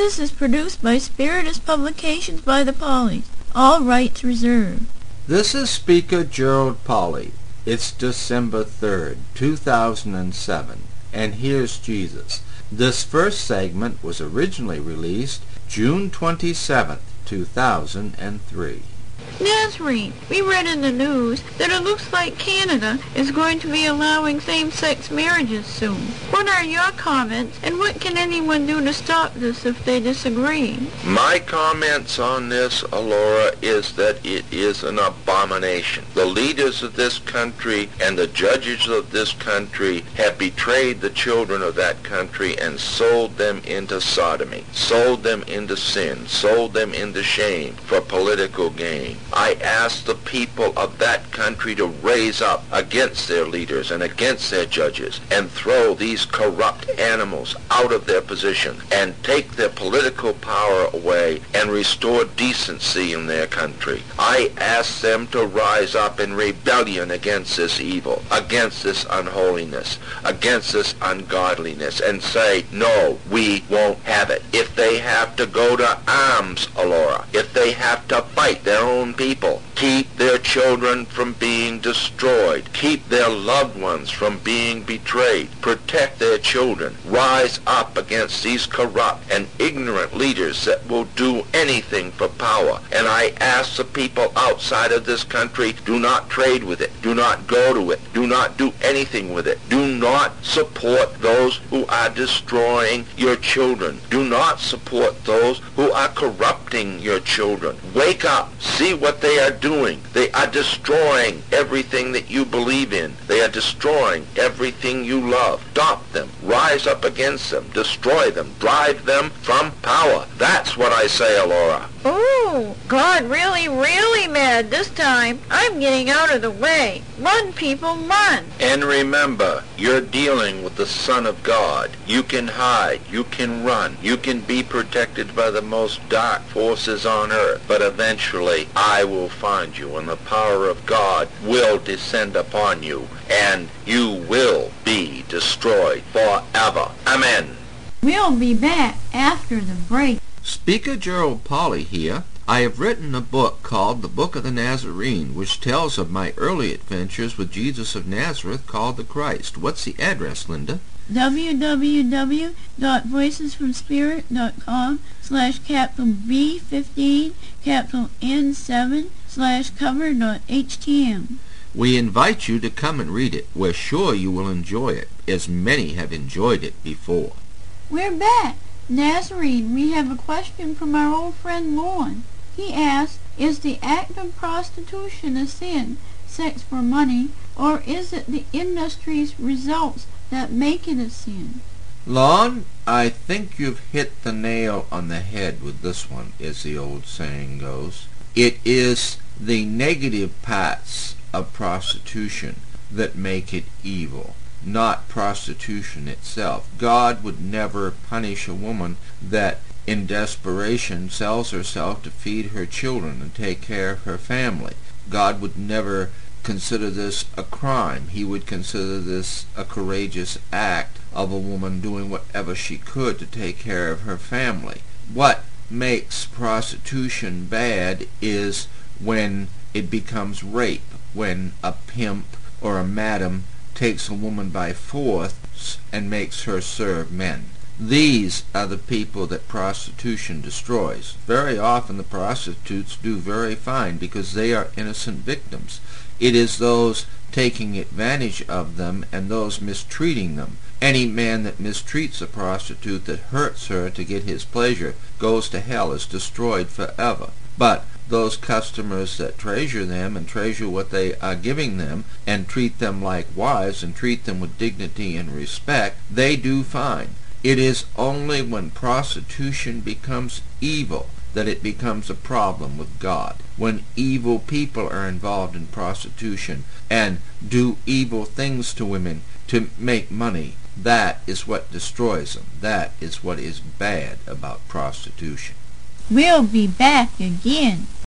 This is produced by Spiritus Publications by the Polleys. All rights reserved. This is Speaker Gerald Polley. It's December 3rd, 2007, and here's Jesus. This first segment was originally released June 27th, 2003. Nazarene, we read in the news that it looks like Canada is going to be allowing same-sex marriages soon. What are your comments, and what can anyone do to stop this if they disagree? My comments on this, Alora, is that it is an abomination. The leaders of this country and the judges of this country have betrayed the children of that country and sold them into sodomy, sold them into sin, sold them into shame for political gain. I ask the people of that country to raise up against their leaders and against their judges and throw these corrupt animals out of their position and take their political power away and restore decency in their country. I ask them to rise up in rebellion against this evil, against this unholiness, against this ungodliness, and say, no, we won't have it. If they have to go to arms, Alora, if they have to fight their own people, keep their children from being destroyed, keep their loved ones from being betrayed, protect their children, rise up against these corrupt and ignorant leaders that will do anything for power. And I ask the people outside of this country, do not trade with it, do not go to it, do not do anything with it, do not support those who are destroying your children, do not support those who are corrupting your children. Wake up, see what they are doing. They are destroying everything that you believe in. They are destroying everything you love. Stop them. Rise up against them. Destroy them. Drive them from power. That's what I say, Alora. Oh, God, really mad this time. I'm getting out of the way. Run, people, run. And remember, you're dealing with the Son of God. You can hide. You can run. You can be protected by the most dark forces on earth. But eventually, I will find you, and the power of God will descend upon you, and you will be destroyed forever. Amen. We'll be back after the break. Speaker Gerald Polley here. I have written a book called The Book of the Nazarene, which tells of my early adventures with Jesus of Nazareth called the Christ. What's the address, Linda? www.voicesfromspirit.com/B15N7/cover.htm. We invite you to come and read it. We're sure you will enjoy it, as many have enjoyed it before. We're back. Nazarene, we have a question from our old friend Lorne. He asks, is the act of prostitution a sin, sex for money, or is it the industry's results that make it a sin? Lon, I think you've hit the nail on the head with this one, as the old saying goes. It is the negative parts of prostitution that make it evil, not prostitution itself. God would never punish a woman that in desperation sells herself to feed her children and take care of her family. God would never consider this a crime. He would consider this a courageous act of a woman doing whatever she could to take care of her family. What makes prostitution bad is when it becomes rape, when a pimp or a madam takes a woman by force and makes her serve men. These are the people that prostitution destroys. Very often the prostitutes do very fine because they are innocent victims. It is those taking advantage of them and those mistreating them. Any man that mistreats a prostitute, that hurts her to get his pleasure, goes to hell, is destroyed forever. But those customers that treasure them and treasure what they are giving them and treat them like wives and treat them with dignity and respect, they do fine. It is only when prostitution becomes evil that it becomes a problem with God. When evil people are involved in prostitution and do evil things to women to make money, that is what destroys them. That is what is bad about prostitution. We'll be back again.